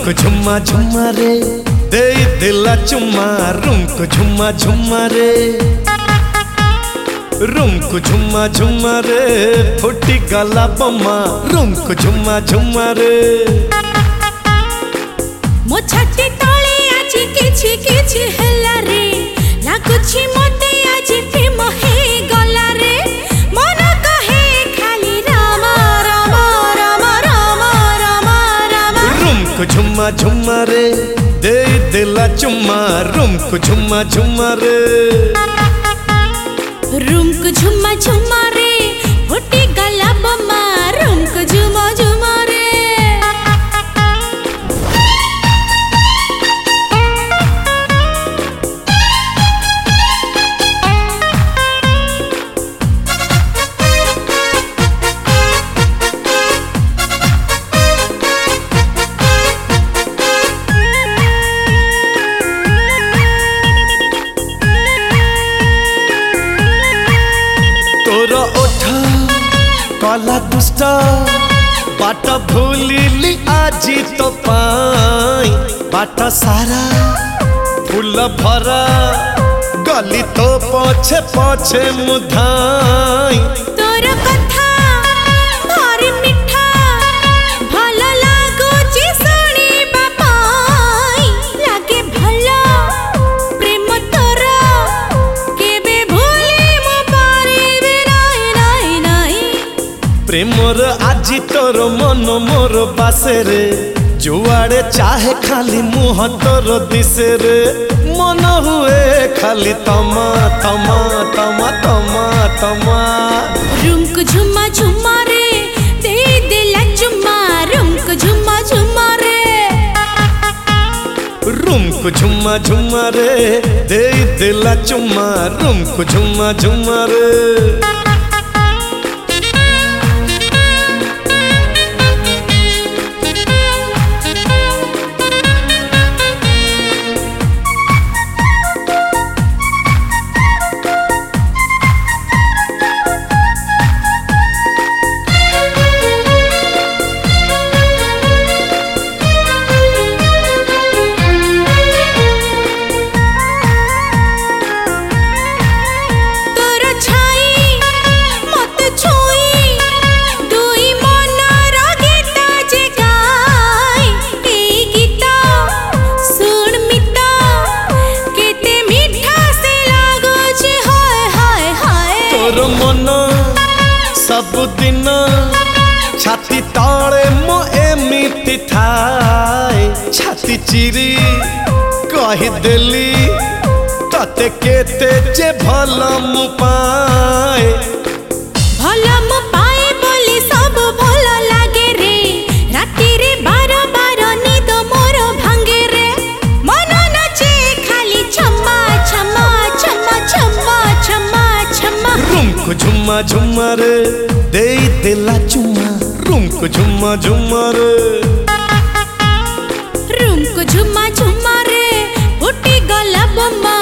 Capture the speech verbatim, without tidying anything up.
को झुम्मा झुम्मा रे दे दिला चुम्मा रूम को झुम्मा झुम्मा रे रूम को झुम्मा झुम्मा रे फुटी गला बम्मा रूम को झुम्मा झुम्मा रे मो छाती तळे आज किछि किछि हला रे लागुछि मते आज प्रेम हे गला रे मन कहे खाली राम राम राम राम राम राम रूम को झुम्मा झुम्मा रे दे दिला चुम्मा रूम को झुम्मा झुम्मा रे रूम को झुम्मा झुम्मा रे फुटी गला बम्मा रूम को झुम्मा झुम्मा रे तोरा ओठा काला दुष्ट बाट भूलिली आजी तो पाई बाट सारा फूल भरा गली तो पछे पछे मुधाई तोर कथा भारी मिठा भल लागुची सुनिबा पाई लागे भल प्रेम तोर केबे भूली मो पारिबे नाही नाही नाही प्रेमर आजी तोर मन मोर बासे रे जुआड़े चाहे खाली मुह तोर दिसे रे मन हुए खाली तमा तमा तमा तमा तमा रूम को झुम्मा झुम्मा रे दे दिला चुम्मा रूम को झुम्मा झुम्मा रे रूम को झुम्मा झुम्मा रे दे दिला चुम्मा रूम को झुम्मा झुम्मा रे मन सब दिन छाती तले मो एमिति थाए छाती चिरी कही देली तते केते जे भल मु पाए भल मु पाए बोली सब भल लागे रे राती रे बार बार निद मोर भांगे रे मन नाचे खाली छम्मा छम्मा छम्मा छम्मा छम्मा छम्मा रूम को झुम्मा झुम्मा रे दे दिला चुम्मा रूम को झुम्मा झुम्मा रे रूम को झुम्मा झुम्मा रे फुटी गला बम्मा